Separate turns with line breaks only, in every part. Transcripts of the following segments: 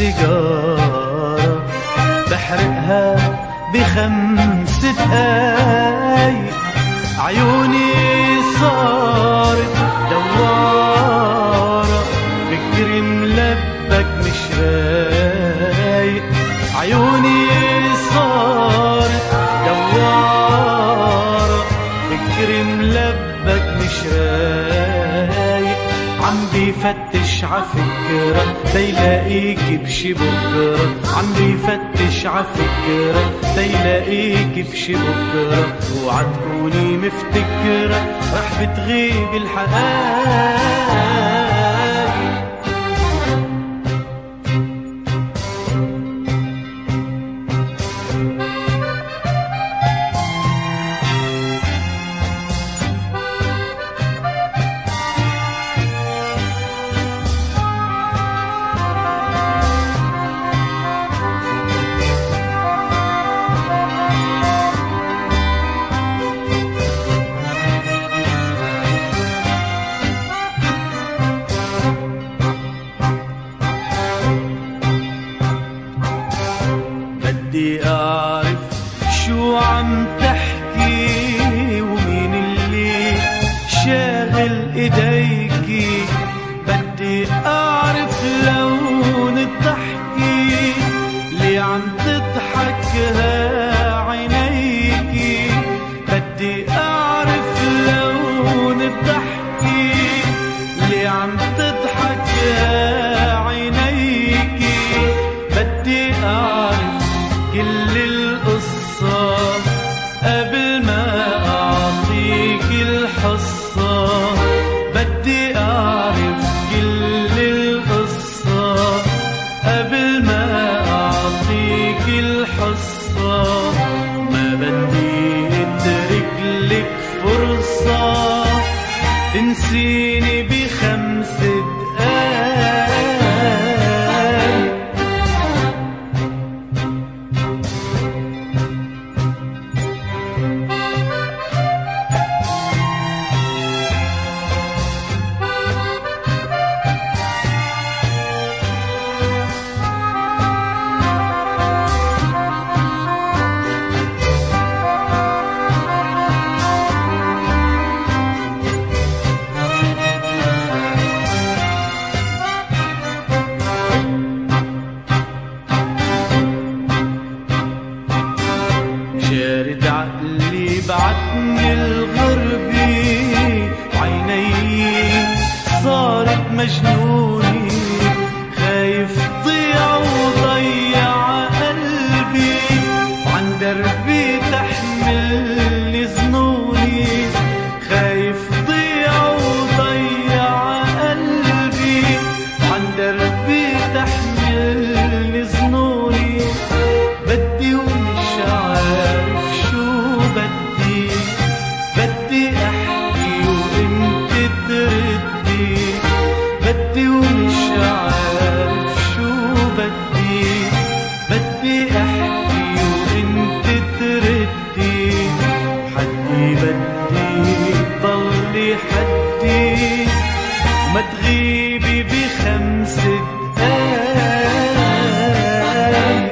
السيجارة بحرقها ب5 دقايق. عيوني صارت دوارة، فكري ملبك مش رايق. عيوني صارت دوارة، فكري ملبك مش رايق. عم بيفتش عفكرة تيلاقيكي بشي بكرة، عم بيفتش عفكرة تيلاقيكي بشي بكرة. وعتكوني مفتكرة رح بتغيب الحقايق. بدي أعرف شو عم تحكي ومين اللي شاغل إيديكي. بدي أعرف لون الضحكي اللي عم تضحكها عينيكي. بدي أعرف لون الضحكي اللي عم تضحكها عينيكي. بدي أعرف كل القصة قبل ما أعطيك الحصة. بدي أعرف كل القصة قبل ما أعطيك الحصة. ما بدي أترك لك فرصة تنسيني ب5 دقايق. شارد عقلي بعتني الغربي، وعيني صارت مجنوني. خايف ضيع وضيع قلبي، وعن دربي تحملني ظنوني. خايف ضيع وضيع قلبي، وعن دربي تحملني ظنوني. بدي ومش عارف شو بدي، بدي احكي وانت تردي. بدي ومش عارف شو بدي، بدي احكي وانت تردي. حدي بدي ضلي حدي وما تغيبي ب5 دقايق.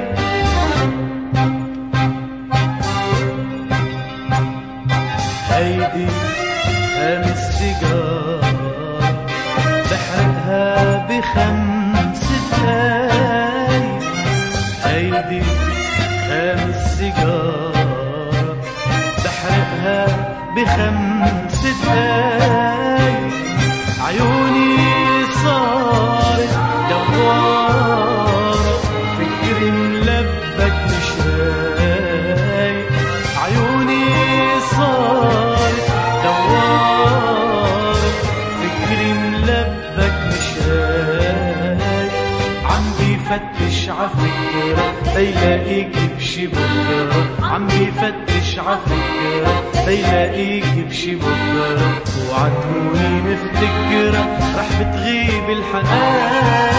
هيدي 5 سيجارة بحرقها ب5 دقايق. هيدي 5 سيجارة بحرقها ب5 دقايق. عيوني صارت دوارة، فكري ملبك مش رايق. عيوني صارت دوارة، فكري ملبك مش رايق. عم بيفتش عفكرة تيلاقيكي بشي بكرة. عم بيفتش عفكرة تيلاقيكي بشي بكرة. وعتكوني مفتكرة رح بتغيب الحقايق.